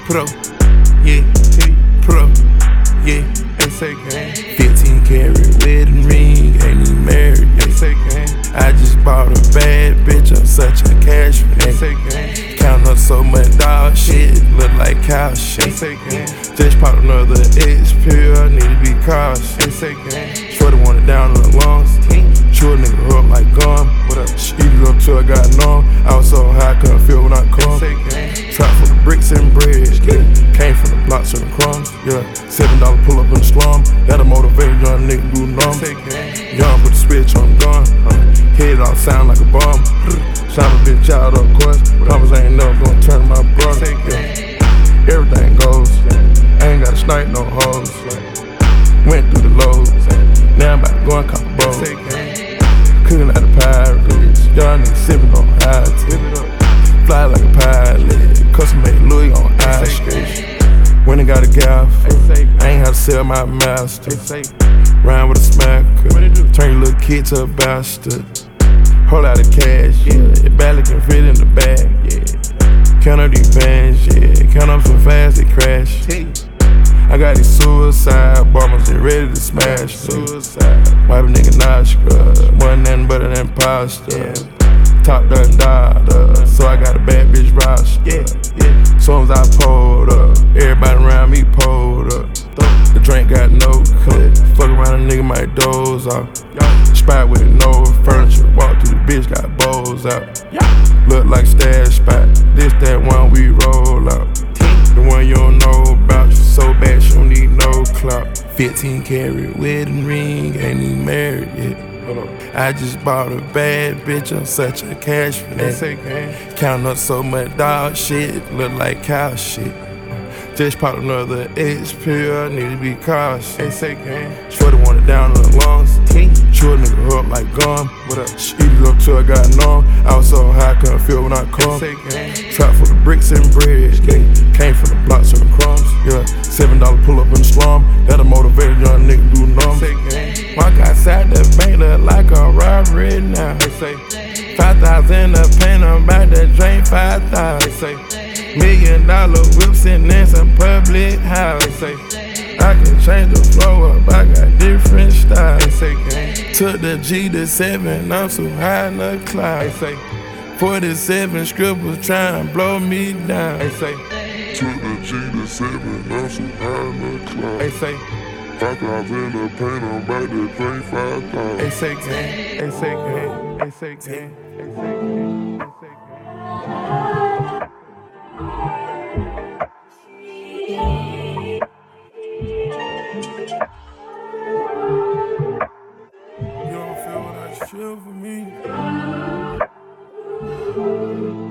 pro, yeah, pro, yeah. They say gang. 15 karat wedding ring, ain't even married. They say gang. I just bought a bad bitch, I'm such a cash man. They say gang. Count up so much dog shit, look like cow shit. They say gang. Just popped another X pill, need to be cautious. They say gang. Shorty want it down on the lungs. Chew a nigga up like gum. What up? Eat it up till I got numb. I was so high, I couldn't feel when I come. Trap for the bricks and bread. Came from the blocks and the crumbs. Yeah, $7 pull up in the slum. That'll motivate young nigga do numb. Young put the switch on the gun. Head off sound like a bomb. Sound a bitch out of course. Promise I ain't never gonna turn my brother. Yeah. Everything goes. I ain't gotta snipe no hoes. Went through the lows. Now I'm about to go and cop a boat. Cooking out the pirates, young niggas sippin' on high tea. Fly like a pilot, custom made Louis on ice skate. When I got a gaff, I ain't had to sell my master. Rhyme with a smacker, turn your little kid to a bastard. Whole lot of cash, yeah, it barely can fit in the bag, yeah. Count up these bands, yeah, count up so fast they crash. I got these suicide bombers, they ready to smash. Suicide, wipe a nigga not scrub, wasn't nothing but an imposter. Yeah. Top done died, so I got a bad bitch roster. Yeah. Soon as I pulled up, everybody around me pulled up. The drink got no cut, fuck around a nigga might doze off. Spot with no furniture, walk through the bitch, got bowls out. Look like stash spot, this that one we roll out. The one you don't know about, she so bad she don't need no clout. 15 karat wedding ring, ain't even married yet. I just bought a bad bitch, I'm such a cash man. Count up so much dog shit, look like cow shit. Just popped another X pill, need to be cautious. Shorty want it down on the lungs. Chew a nigga up like gum. What up? Eat it up till I got numb. I was so high, I couldn't feel when I come. Trap for the bricks and bread. Came from the blocks and the crumbs. Yeah, $7 pull up in the slum. That'll motivate a young nigga do numb. Walk outside the bank look like a robbery now. 5,000 a paint, I'm about to drain 5,000. $1 million whips and then some public house. I can change the flow up, I got different styles. Took the G to 7, I'm so high in the cloud. 47 scribbles trying to blow me down. Took the G to 7, I'm so high in the cloud. 5,000 in the paint, I'm about to drink 5,000. They say gang, they say gang, they say gang, they say gang, they say gang. You don't feel what I feel for me.